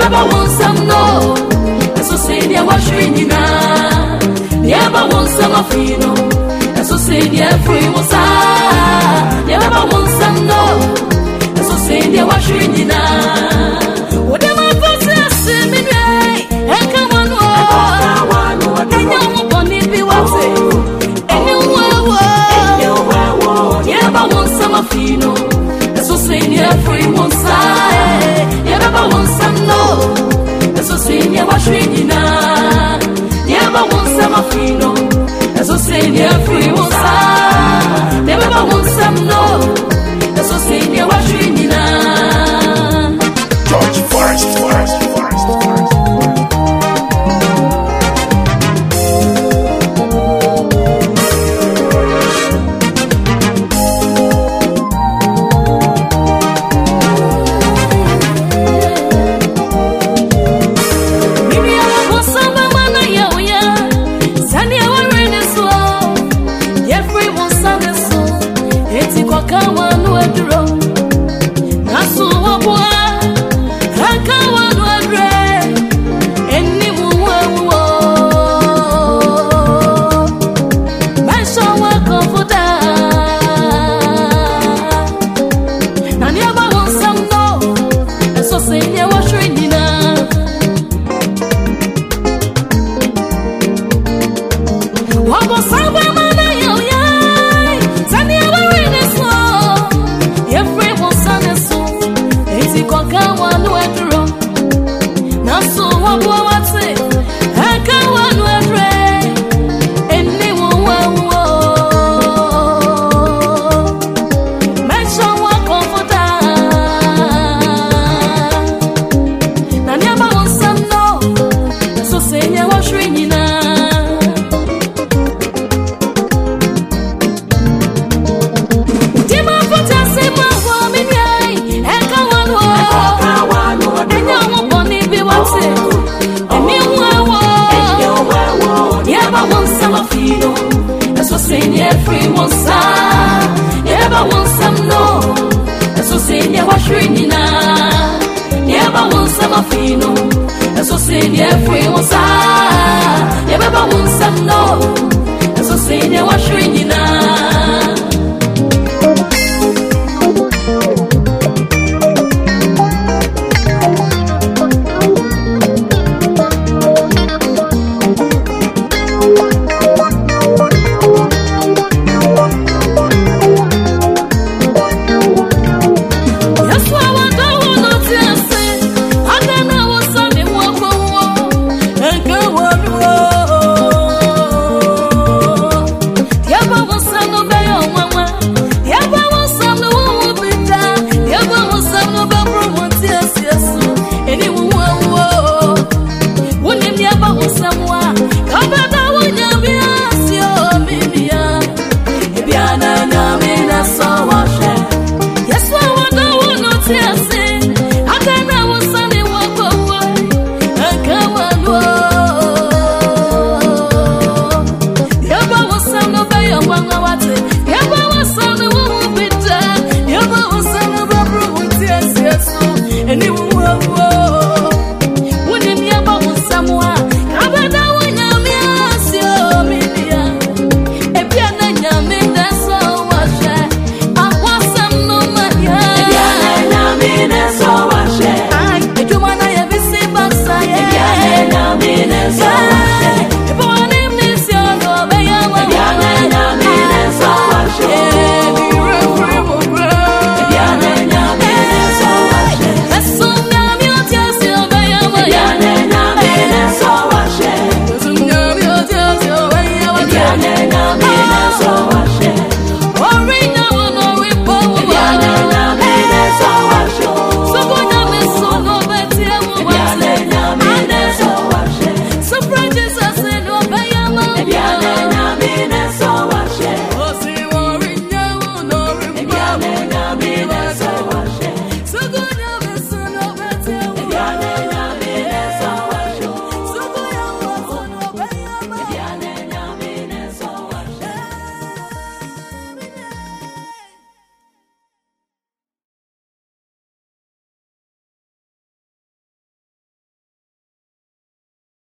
Yababa won some no. So say they wash in na. Yababa won some of you know. So say they free was ah. Yababa won some no. So say they wash in na. Whatever process me way. E come on oh. Enyo boni bi wase. Enyo wo. Yababa won some of you know. So say they free was ah. Yababa won some no. So say they wash in na. Yababa won some of you know. So say they free was ah. Yababa won some no. So say they wash in na. George Forest. So say they free was ah. Yababa won some no. So say they wash in na.